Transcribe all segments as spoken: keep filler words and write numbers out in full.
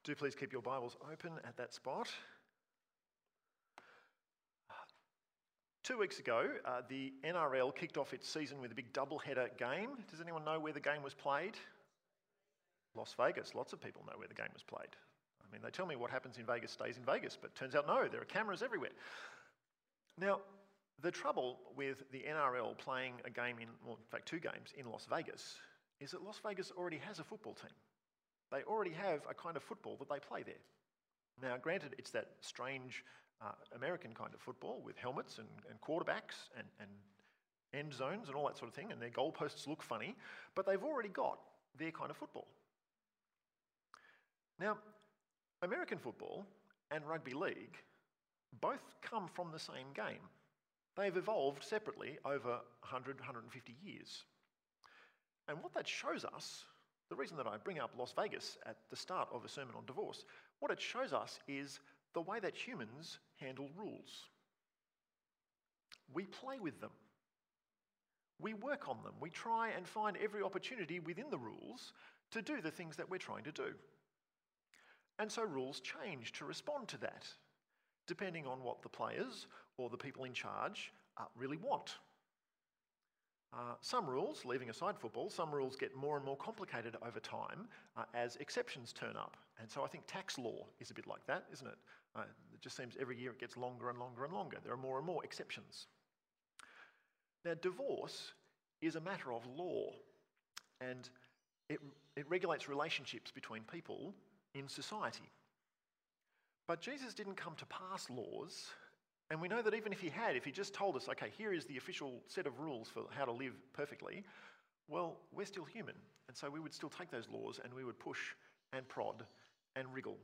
Do please keep your Bibles open at that spot. Two weeks ago, uh, the N R L kicked off its season with a big double-header game. Does anyone know where the game was played? Las Vegas. Lots of people know where the game was played. I mean, they tell me what happens in Vegas stays in Vegas, but turns out no, there are cameras everywhere. Now, the trouble with the N R L playing a game in, well, in fact, two games in Las Vegas, is that Las Vegas already has a football team. They already have a kind of football that they play there. Now, granted, it's that strange uh, American kind of football with helmets and, and quarterbacks and, and end zones and all that sort of thing, and their goalposts look funny, but they've already got their kind of football. Now, American football and rugby league both come from the same game. They've evolved separately over one hundred, one hundred fifty years. And what that shows us, the reason that I bring up Las Vegas at the start of a sermon on divorce, what it shows us is the way that humans handle rules. We play with them. We work on them. We try and find every opportunity within the rules to do the things that we're trying to do. And so rules change to respond to that, depending on what the players or the people in charge uh, really want. Uh, some rules, leaving aside football, some rules get more and more complicated over time uh, as exceptions turn up. And so I think tax law is a bit like that, isn't it? Uh, it just seems every year it gets longer and longer and longer. There are more and more exceptions. Now, divorce is a matter of law, and it, it regulates relationships between people in society. But Jesus didn't come to pass laws. And we know that even if he had, if he just told us, okay, here is the official set of rules for how to live perfectly, well, we're still human. And so we would still take those laws and we would push and prod and wriggle.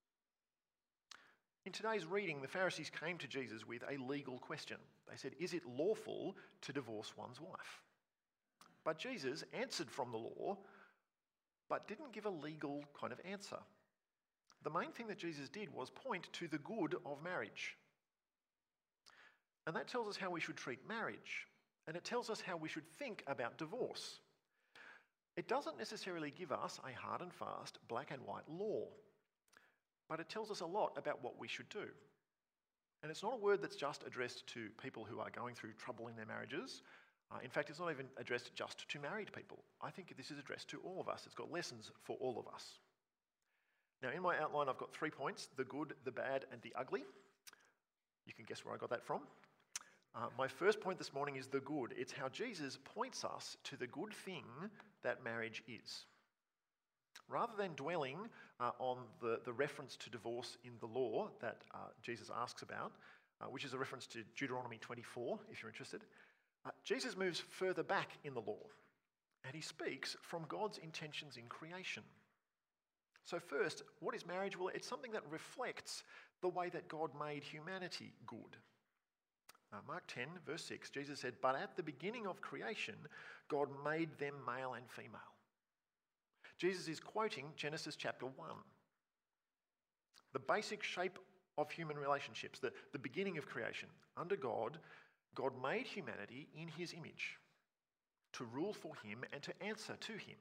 In today's reading, the Pharisees came to Jesus with a legal question. They said, is it lawful to divorce one's wife? But Jesus answered from the law, but didn't give a legal kind of answer. The main thing that Jesus did was point to the good of marriage. And that tells us how we should treat marriage. And it tells us how we should think about divorce. It doesn't necessarily give us a hard and fast black and white law. But it tells us a lot about what we should do. And it's not a word that's just addressed to people who are going through trouble in their marriages. Uh, in fact, it's not even addressed just to married people. I think this is addressed to all of us. It's got lessons for all of us. Now, in my outline, I've got three points: the good, the bad, and the ugly. You can guess where I got that from. Uh, my first point this morning is the good. It's how Jesus points us to the good thing that marriage is. Rather than dwelling uh, on the, the reference to divorce in the law that uh, Jesus asks about, uh, which is a reference to Deuteronomy twenty-four, if you're interested, uh, Jesus moves further back in the law, and he speaks from God's intentions in creation. So first, what is marriage? Well, it's something that reflects the way that God made humanity good. Uh, Mark ten, verse six, Jesus said, "But at the beginning of creation, God made them male and female." Jesus is quoting Genesis chapter one. The basic shape of human relationships, the, the beginning of creation. Under God, God made humanity in his image to rule for him and to answer to him.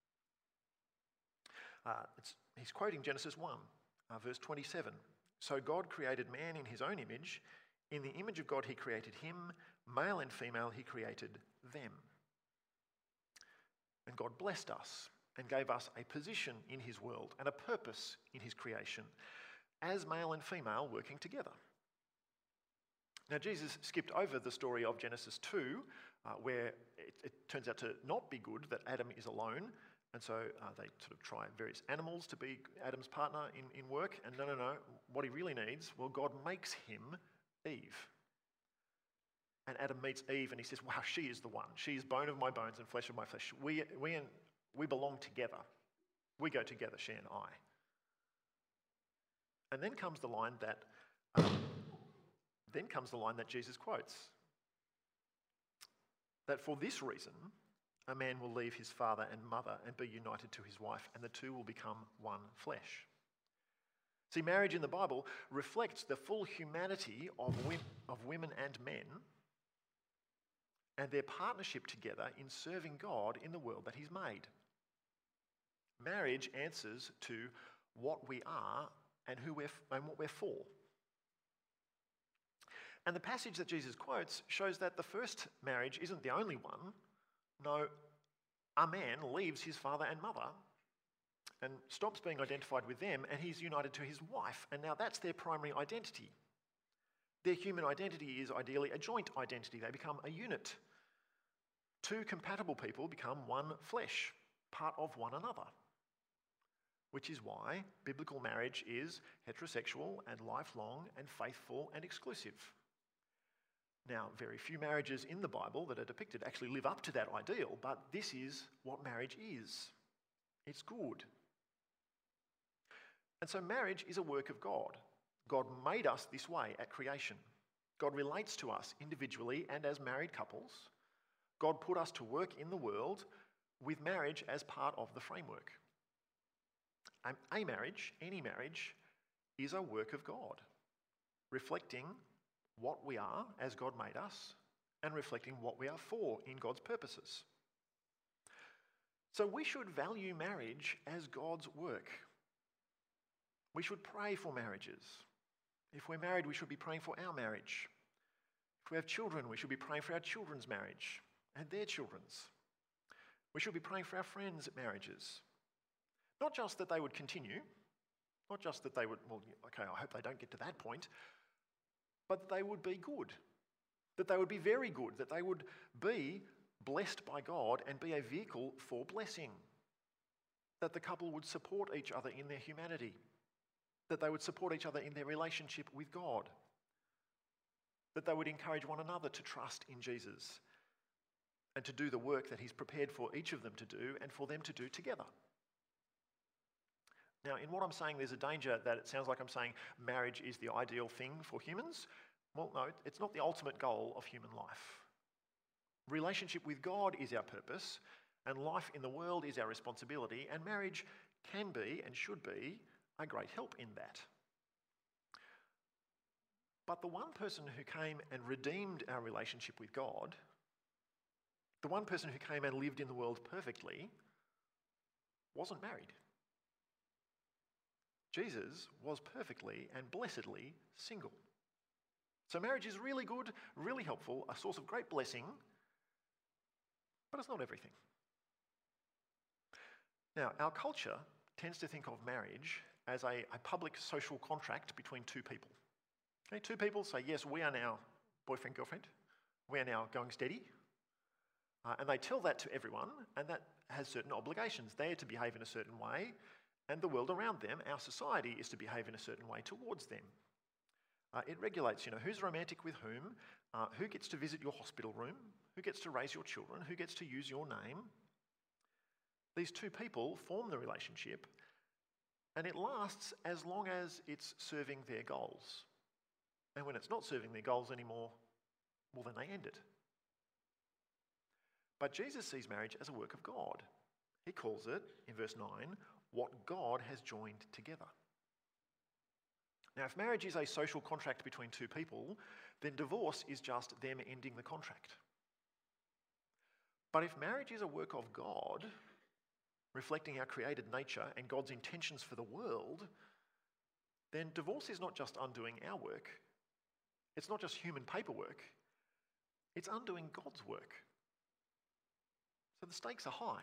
Uh, it's, he's quoting Genesis one, uh, verse twenty-seven. "So God created man in his own image. In the image of God he created him, male and female he created them." And God blessed us and gave us a position in his world and a purpose in his creation as male and female working together. Now, Jesus skipped over the story of Genesis two, uh, where it, it turns out to not be good that Adam is alone. And so uh, they sort of try various animals to be Adam's partner in, in work. And no, no, no, what he really needs, well, God makes him Eve. And Adam meets Eve and he says, wow, she is the one. She is bone of my bones and flesh of my flesh. We, we, we belong together. We go together, she and I. And then comes the line that, um, then comes the line that Jesus quotes. That for this reason, a man will leave his father and mother and be united to his wife, and the two will become one flesh. See, marriage in the Bible reflects the full humanity of women, of women and men and their partnership together in serving God in the world that he's made. Marriage answers to what we are and who we're and what we're for. And the passage that Jesus quotes shows that the first marriage isn't the only one. No, a man leaves his father and mother and stops being identified with them, and he's united to his wife, and now that's their primary identity. Their human identity is ideally a joint identity. They become a unit. Two compatible people become one flesh, part of one another, which is why biblical marriage is heterosexual and lifelong and faithful and exclusive. Now, very few marriages in the Bible that are depicted actually live up to that ideal, but this is what marriage is. It's good. And so marriage is a work of God. God made us this way at creation. God relates to us individually and as married couples. God put us to work in the world with marriage as part of the framework. A marriage, any marriage, is a work of God, reflecting what we are as God made us and reflecting what we are for in God's purposes. So we should value marriage as God's work. We should pray for marriages. If we're married, we should be praying for our marriage. If we have children, we should be praying for our children's marriage and their children's. We should be praying for our friends' marriages. Not just that they would continue, not just that they would, well, okay, I hope they don't get to that point, but that they would be good, that they would be very good, that they would be blessed by God and be a vehicle for blessing, that the couple would support each other in their humanity, that they would support each other in their relationship with God, that they would encourage one another to trust in Jesus and to do the work that he's prepared for each of them to do and for them to do together. Now, in what I'm saying, there's a danger that it sounds like I'm saying marriage is the ideal thing for humans. Well, no, it's not the ultimate goal of human life. Relationship with God is our purpose, and life in the world is our responsibility, and marriage can be and should be a great help in that. But the one person who came and redeemed our relationship with God, the one person who came and lived in the world perfectly, wasn't married. Jesus was perfectly and blessedly single. So marriage is really good, really helpful, a source of great blessing, but it's not everything. Now, our culture tends to think of marriage as a, a public social contract between two people. Okay, two people say, yes, we are now boyfriend, girlfriend. We are now going steady. Uh, and they tell that to everyone, and that has certain obligations. They are to behave in a certain way, and the world around them, our society, is to behave in a certain way towards them. Uh, it regulates, you know, who's romantic with whom, uh, who gets to visit your hospital room, who gets to raise your children, who gets to use your name. These two people form the relationship, and it lasts as long as it's serving their goals. And when it's not serving their goals anymore, well, then they end it. But Jesus sees marriage as a work of God. He calls it, in verse nine, what God has joined together. Now, if marriage is a social contract between two people, then divorce is just them ending the contract. But if marriage is a work of God, reflecting our created nature and God's intentions for the world, then divorce is not just undoing our work. It's not just human paperwork. It's undoing God's work. So the stakes are high.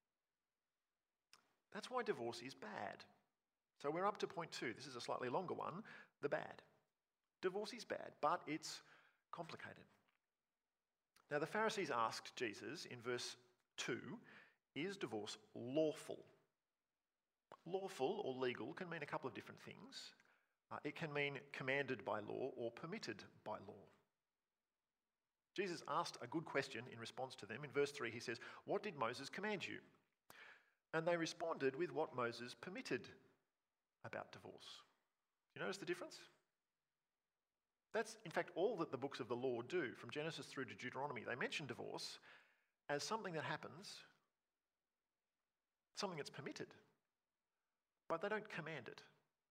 That's why divorce is bad. So we're up to point two. This is a slightly longer one, the bad. Divorce is bad, but it's complicated. Now the Pharisees asked Jesus in verse two, is divorce lawful? Lawful or legal can mean a couple of different things. Uh, it can mean commanded by law or permitted by law. Jesus asked a good question in response to them. In verse three he says, what did Moses command you? And they responded with what Moses permitted about divorce. Do you notice the difference? That's, in fact, all that the books of the law do, from Genesis through to Deuteronomy. They mention divorce as something that happens, something that's permitted, but they don't command it.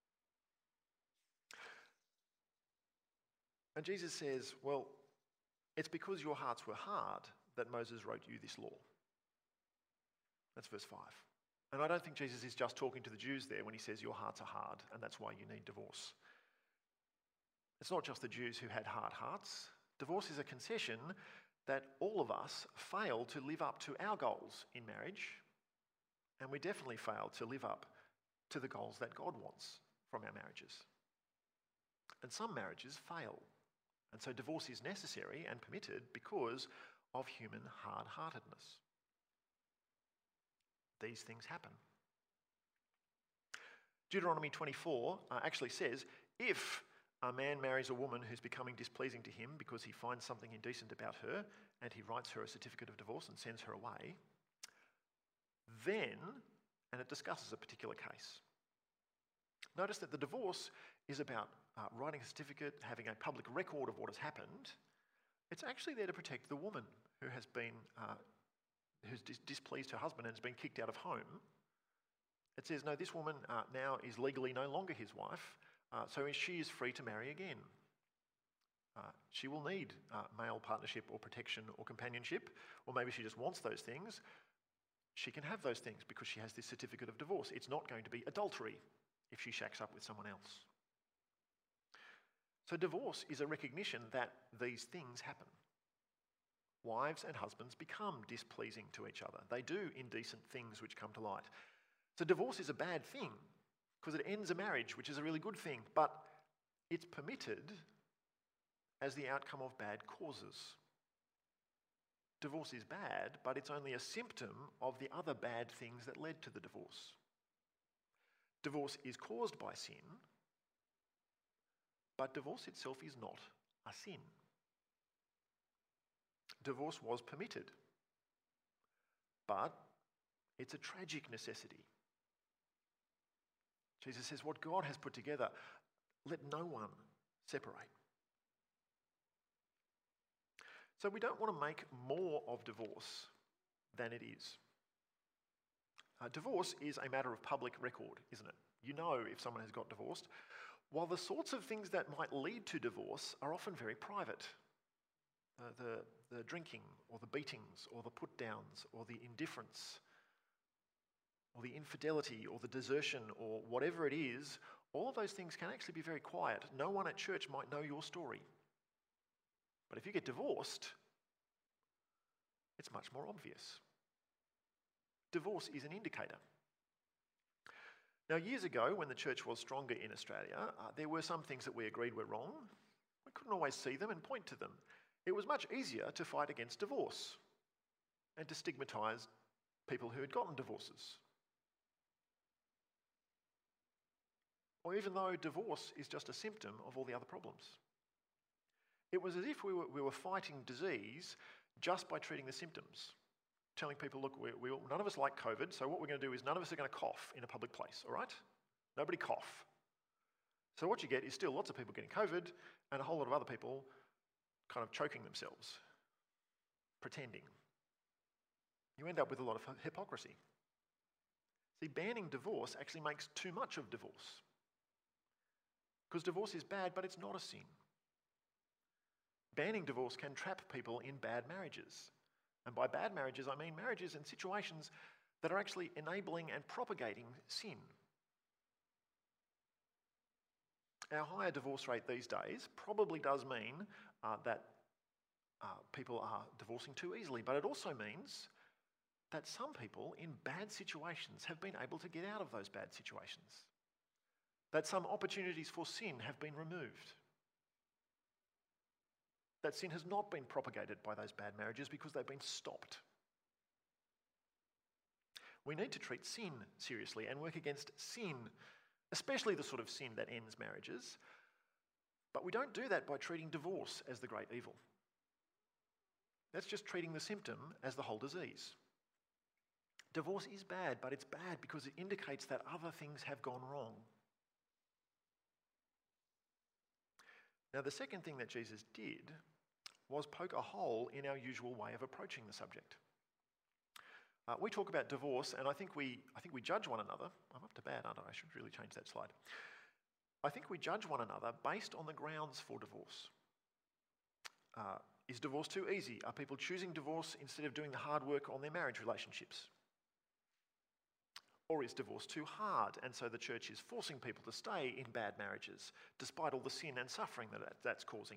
And Jesus says, well, it's because your hearts were hard that Moses wrote you this law. That's verse five. And I don't think Jesus is just talking to the Jews there when he says your hearts are hard and that's why you need divorce. It's not just the Jews who had hard hearts. Divorce is a concession that all of us fail to live up to our goals in marriage, and we definitely fail to live up to the goals that God wants from our marriages. And some marriages fail, and so divorce is necessary and permitted because of human hard-heartedness. These things happen. Deuteronomy twenty-four uh, actually says, if a man marries a woman who's becoming displeasing to him because he finds something indecent about her and he writes her a certificate of divorce and sends her away, then, and it discusses a particular case. Notice that the divorce is about uh, writing a certificate, having a public record of what has happened. It's actually there to protect the woman who has been, uh, who's dis- displeased her husband and has been kicked out of home. It says, no, this woman uh, now is legally no longer his wife, uh, so she is free to marry again. Uh, she will need uh, male partnership or protection or companionship, or maybe she just wants those things. She can have those things because she has this certificate of divorce. It's not going to be adultery if she shacks up with someone else. So divorce is a recognition that these things happen. Wives and husbands become displeasing to each other. They do indecent things which come to light. So divorce is a bad thing because it ends a marriage, which is a really good thing, but it's permitted as the outcome of bad causes. Divorce is bad, but it's only a symptom of the other bad things that led to the divorce. Divorce is caused by sin, but divorce itself is not a sin. Divorce was permitted, but it's a tragic necessity. Jesus says, what God has put together, let no one separate. So we don't want to make more of divorce than it is. Uh, divorce is a matter of public record, isn't it? You know if someone has got divorced, while the sorts of things that might lead to divorce are often very private. Uh, the, the drinking, or the beatings, or the put-downs, or the indifference, or the infidelity, or the desertion, or whatever it is, all of those things can actually be very quiet. No one at church might know your story. But if you get divorced, it's much more obvious. Divorce is an indicator. Now, years ago, when the church was stronger in Australia, uh, there were some things that we agreed were wrong. We couldn't always see them and point to them. It was much easier to fight against divorce and to stigmatise people who had gotten divorces. Or even though divorce is just a symptom of all the other problems. It was as if we were, we were fighting disease just by treating the symptoms. Telling people, look, we, we, none of us like COVID, so what we're going to do is none of us are going to cough in a public place, all right? Nobody cough. So what you get is still lots of people getting COVID and a whole lot of other people kind of choking themselves, pretending. You end up with a lot of hypocrisy. See, banning divorce actually makes too much of divorce. Because divorce is bad, but it's not a sin. Banning divorce can trap people in bad marriages. And by bad marriages, I mean marriages and situations that are actually enabling and propagating sin. Our higher divorce rate these days probably does mean uh, that uh, people are divorcing too easily, but it also means that some people in bad situations have been able to get out of those bad situations. That some opportunities for sin have been removed. That sin has not been propagated by those bad marriages because they've been stopped. We need to treat sin seriously and work against sin, especially the sort of sin that ends marriages. But we don't do that by treating divorce as the great evil. That's just treating the symptom as the whole disease. Divorce is bad, but it's bad because it indicates that other things have gone wrong. Now, the second thing that Jesus did was poke a hole in our usual way of approaching the subject. Uh, we talk about divorce, and I think we, I think we judge one another. I'm up to bad, aren't I? I should really change that slide. I think we judge one another based on the grounds for divorce. Uh, is divorce too easy? Are people choosing divorce instead of doing the hard work on their marriage relationships? Or is divorce too hard, and so the church is forcing people to stay in bad marriages, despite all the sin and suffering that that's causing?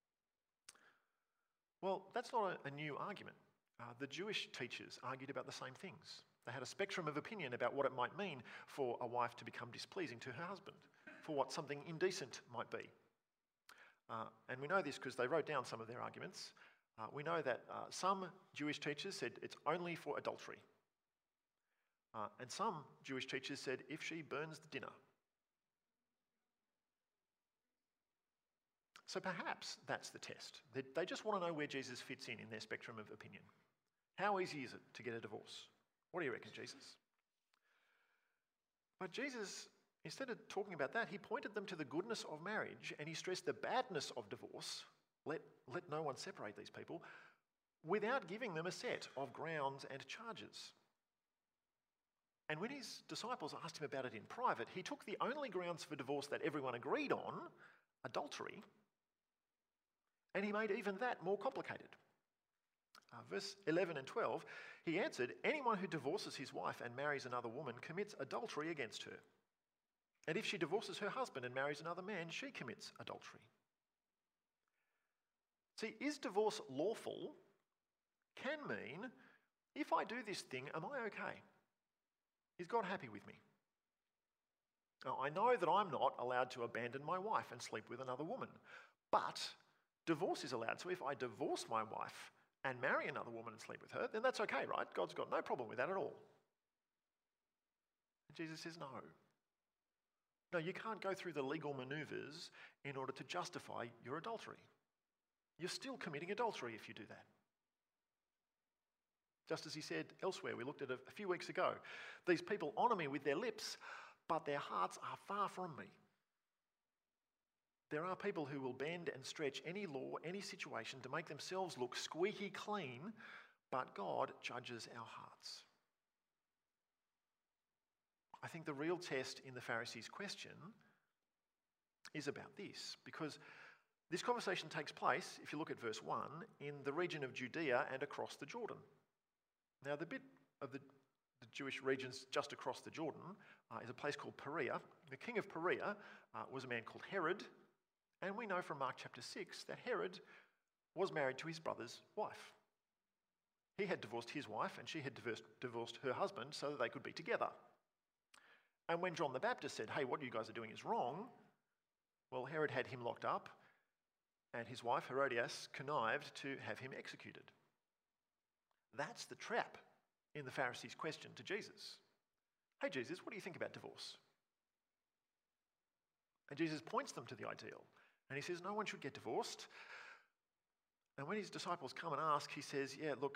Well, that's not a, a new argument. Uh, the Jewish teachers argued about the same things. They had a spectrum of opinion about what it might mean for a wife to become displeasing to her husband, for what something indecent might be. Uh, and we know this because they wrote down some of their arguments. Uh, we know that uh, some Jewish teachers said it's only for adultery. Uh, and some Jewish teachers said if she burns the dinner. So perhaps that's the test. They, they just want to know where Jesus fits in in their spectrum of opinion. How easy is it to get a divorce? What do you reckon, Jesus? But Jesus, instead of talking about that, he pointed them to the goodness of marriage, and he stressed the badness of divorce. Let, let no one separate these people, without giving them a set of grounds and charges. And when his disciples asked him about it in private, he took the only grounds for divorce that everyone agreed on, adultery, and he made even that more complicated. Uh, verse eleven and twelve, he answered, anyone who divorces his wife and marries another woman commits adultery against her. And if she divorces her husband and marries another man, she commits adultery. See, is divorce lawful can mean, if I do this thing, am I okay? Is God happy with me? Now, I know that I'm not allowed to abandon my wife and sleep with another woman, but divorce is allowed. So if I divorce my wife and marry another woman and sleep with her, then that's okay, right? God's got no problem with that at all. And Jesus says no. No, you can't go through the legal manoeuvres in order to justify your adultery. You're still committing adultery if you do that. Just as he said elsewhere, we looked at it a few weeks ago. These people honour me with their lips, but their hearts are far from me. There are people who will bend and stretch any law, any situation to make themselves look squeaky clean, but God judges our hearts. I think the real test in the Pharisees' question is about this, because this conversation takes place, if you look at verse one, in the region of Judea and across the Jordan. Now, the bit of the, the Jewish regions just across the Jordan uh, is a place called Perea. The king of Perea uh, was a man called Herod, and we know from Mark chapter six that Herod was married to his brother's wife. He had divorced his wife, and she had divorced, divorced her husband so that they could be together. And when John the Baptist said, hey, what you guys are doing is wrong, well, Herod had him locked up, and his wife, Herodias, connived to have him executed. That's the trap in the Pharisees' question to Jesus. Hey, Jesus, what do you think about divorce? And Jesus points them to the ideal. And he says, no one should get divorced. And when his disciples come and ask, he says, yeah, look,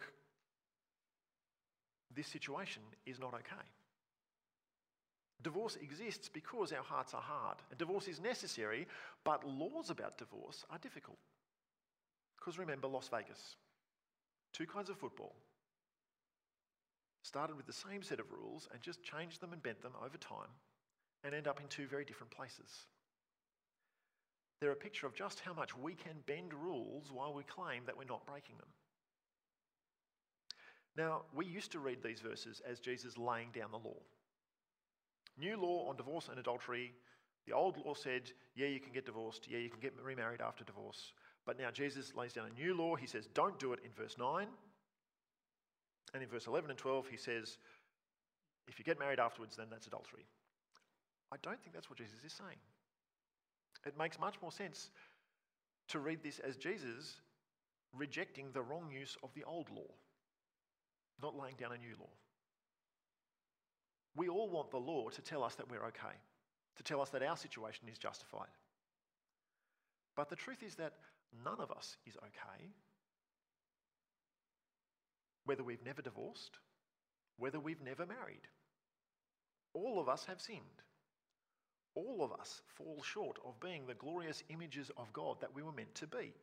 this situation is not okay. Divorce exists because our hearts are hard. And divorce is necessary, but laws about divorce are difficult. Because remember Las Vegas. Two kinds of football. Started with the same set of rules and just changed them and bent them over time and end up in two very different places. They're a picture of just how much we can bend rules while we claim that we're not breaking them. Now, we used to read these verses as Jesus laying down the law. New law on divorce and adultery. The old law said, yeah, you can get divorced. Yeah, you can get remarried after divorce. But now Jesus lays down a new law. He says, don't do it in verse nine. And in verse eleven and twelve, he says, if you get married afterwards, then that's adultery. I don't think that's what Jesus is saying. It makes much more sense to read this as Jesus rejecting the wrong use of the old law, not laying down a new law. We all want the law to tell us that we're okay, to tell us that our situation is justified. But the truth is that none of us is okay, whether we've never divorced, whether we've never married. All of us have sinned. All of us fall short of being the glorious images of God that we were meant to be.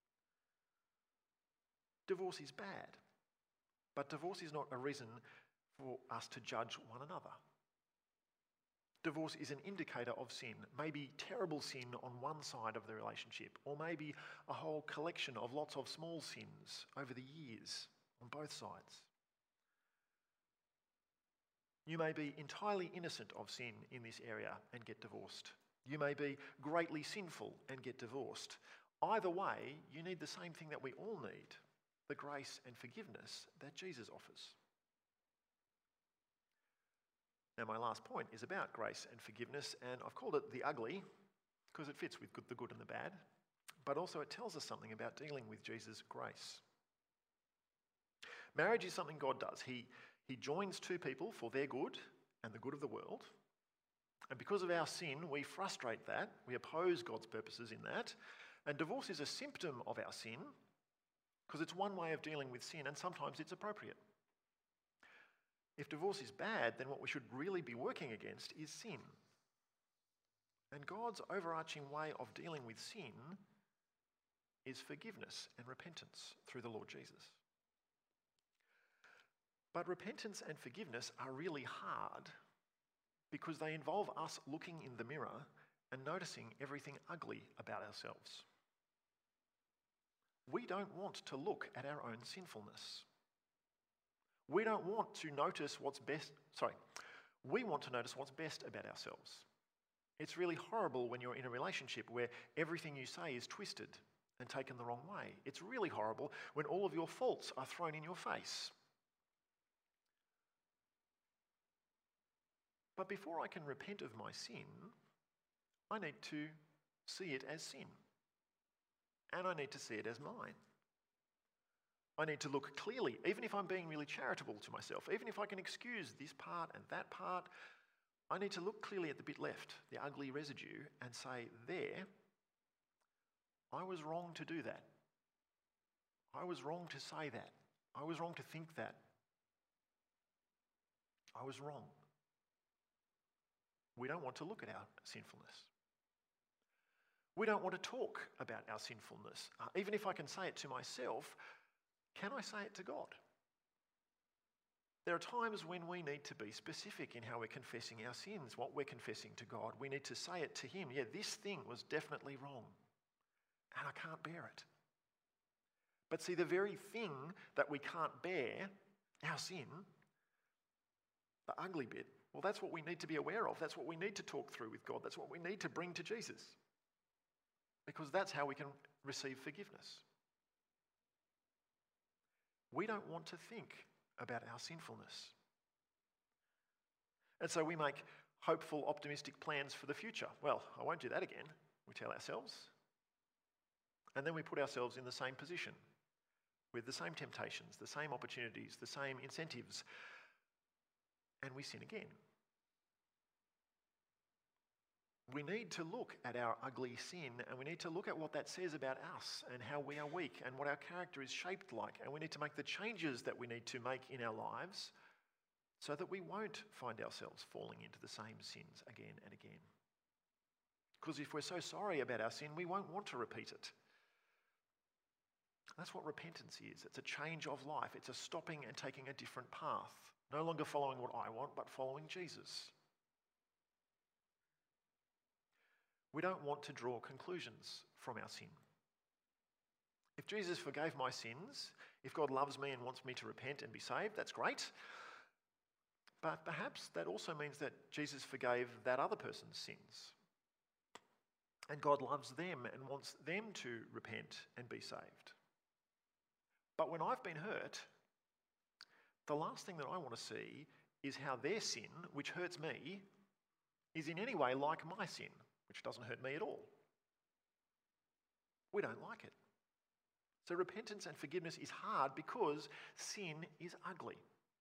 Divorce is bad, but divorce is not a reason for us to judge one another. Divorce is an indicator of sin, maybe terrible sin on one side of the relationship, or maybe a whole collection of lots of small sins over the years on both sides. You may be entirely innocent of sin in this area and get divorced. You may be greatly sinful and get divorced. Either way, you need the same thing that we all need, the grace and forgiveness that Jesus offers. Now, my last point is about grace and forgiveness, and I've called it the ugly because it fits with good, the good and the bad, but also it tells us something about dealing with Jesus' grace. Marriage is something God does. He, he joins two people for their good and the good of the world. And because of our sin, we frustrate that. We oppose God's purposes in that. And divorce is a symptom of our sin because it's one way of dealing with sin, and sometimes it's appropriate. If divorce is bad, then what we should really be working against is sin. And God's overarching way of dealing with sin is forgiveness and repentance through the Lord Jesus. But repentance and forgiveness are really hard because they involve us looking in the mirror and noticing everything ugly about ourselves. We don't want to look at our own sinfulness. We don't want to notice what's best, sorry, we want to notice what's best about ourselves. It's really horrible when you're in a relationship where everything you say is twisted and taken the wrong way. It's really horrible when all of your faults are thrown in your face. But before I can repent of my sin, I need to see it as sin. And I need to see it as mine. I need to look clearly, even if I'm being really charitable to myself, even if I can excuse this part and that part, I need to look clearly at the bit left, the ugly residue, and say, there, I was wrong to do that. I was wrong to say that. I was wrong to think that. I was wrong. We don't want to look at our sinfulness. We don't want to talk about our sinfulness. Uh, even if I can say it to myself, can I say it to God? There are times when we need to be specific in how we're confessing our sins, what we're confessing to God. We need to say it to Him. Yeah, this thing was definitely wrong, and I can't bear it. But see, the very thing that we can't bear, our sin, the ugly bit, well, that's what we need to be aware of. That's what we need to talk through with God. That's what we need to bring to Jesus. Because that's how we can receive forgiveness. We don't want to think about our sinfulness. And so we make hopeful, optimistic plans for the future. Well, I won't do that again, we tell ourselves. And then we put ourselves in the same position with the same temptations, the same opportunities, the same incentives, and we sin again. We need to look at our ugly sin, and we need to look at what that says about us and how we are weak and what our character is shaped like, and we need to make the changes that we need to make in our lives so that we won't find ourselves falling into the same sins again and again. Because if we're so sorry about our sin, we won't want to repeat it. That's what repentance is. It's a change of life. It's a stopping and taking a different path. No longer following what I want, but following Jesus. We don't want to draw conclusions from our sin. If Jesus forgave my sins, if God loves me and wants me to repent and be saved, that's great. But perhaps that also means that Jesus forgave that other person's sins. And God loves them and wants them to repent and be saved. But when I've been hurt, the last thing that I want to see is how their sin, which hurts me, is in any way like my sin, which doesn't hurt me at all. We don't like it. So repentance and forgiveness is hard because sin is ugly.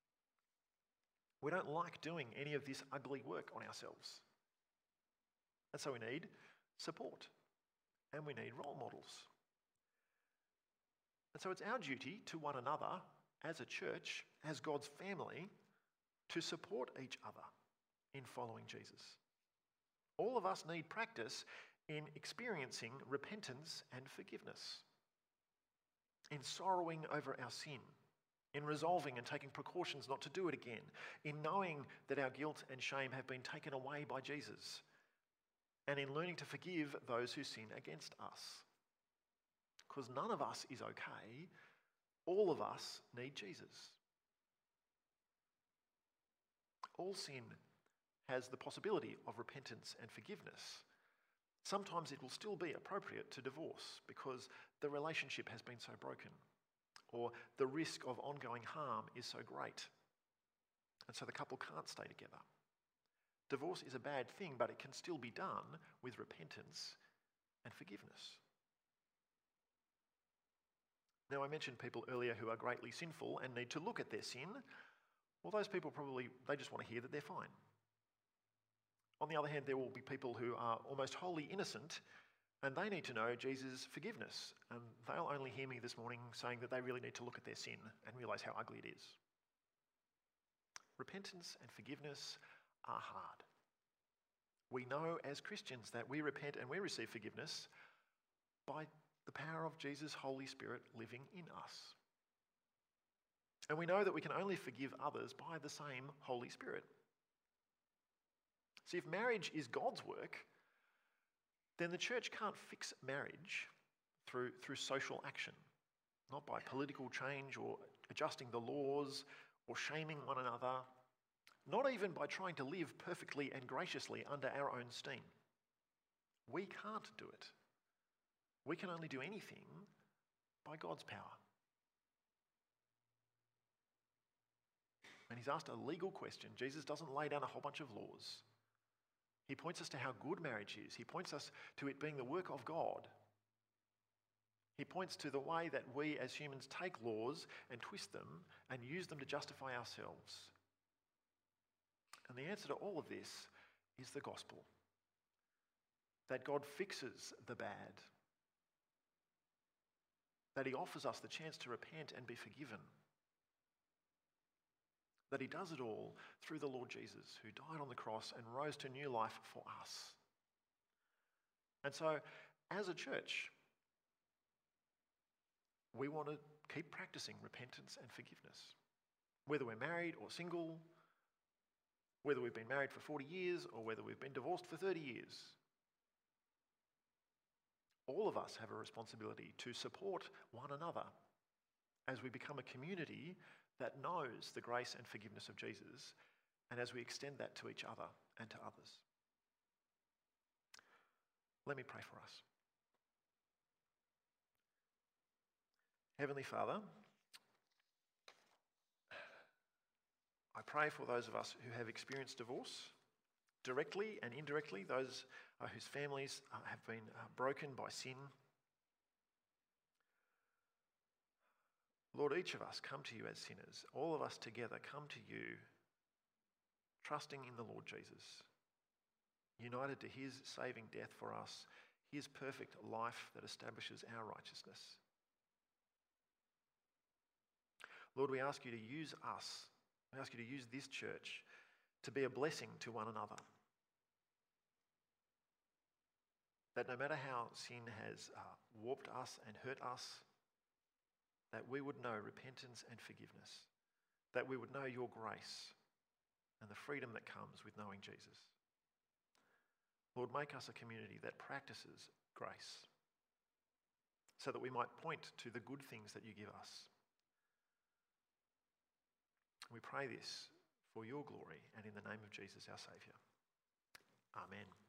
We don't like doing any of this ugly work on ourselves. And so we need support and we need role models. And so it's our duty to one another as a church, as God's family, to support each other in following Jesus. All of us need practice in experiencing repentance and forgiveness, in sorrowing over our sin, in resolving and taking precautions not to do it again, in knowing that our guilt and shame have been taken away by Jesus, and in learning to forgive those who sin against us. Because none of us is okay. All of us need Jesus. All sin has the possibility of repentance and forgiveness. Sometimes it will still be appropriate to divorce because the relationship has been so broken, or the risk of ongoing harm is so great, and so the couple can't stay together. Divorce is a bad thing, but it can still be done with repentance and forgiveness. Now, I mentioned people earlier who are greatly sinful and need to look at their sin. Well, those people probably, they just want to hear that they're fine. On the other hand, there will be people who are almost wholly innocent and they need to know Jesus' forgiveness. And they'll only hear me this morning saying that they really need to look at their sin and realise how ugly it is. Repentance and forgiveness are hard. We know as Christians that we repent and we receive forgiveness by the power of Jesus' Holy Spirit living in us. And we know that we can only forgive others by the same Holy Spirit. See, if marriage is God's work, then the church can't fix marriage through, through social action, not by political change or adjusting the laws or shaming one another, not even by trying to live perfectly and graciously under our own steam. We can't do it. We can only do anything by God's power. And he's asked a legal question. Jesus doesn't lay down a whole bunch of laws. He points us to how good marriage is. He points us to it being the work of God. He points to the way that we as humans take laws and twist them and use them to justify ourselves. And the answer to all of this is the gospel. That God fixes the bad. That he offers us the chance to repent and be forgiven. That he does it all through the Lord Jesus, who died on the cross and rose to new life for us. And so, as a church, we want to keep practicing repentance and forgiveness. Whether we're married or single, whether we've been married for forty years or whether we've been divorced for thirty years. All of us have a responsibility to support one another as we become a community that knows the grace and forgiveness of Jesus, and as we extend that to each other and to others. Let me pray for us. Heavenly Father, I pray for those of us who have experienced divorce, directly and indirectly, those uh, whose families uh, have been uh, broken by sin. Lord, each of us come to you as sinners. All of us together come to you, trusting in the Lord Jesus, united to his saving death for us, his perfect life that establishes our righteousness. Lord, we ask you to use us, we ask you to use this church to be a blessing to one another. That no matter how sin has uh, warped us and hurt us, that we would know repentance and forgiveness, that we would know your grace and the freedom that comes with knowing Jesus. Lord, make us a community that practices grace so that we might point to the good things that you give us. We pray this for your glory and in the name of Jesus, our Saviour. Amen.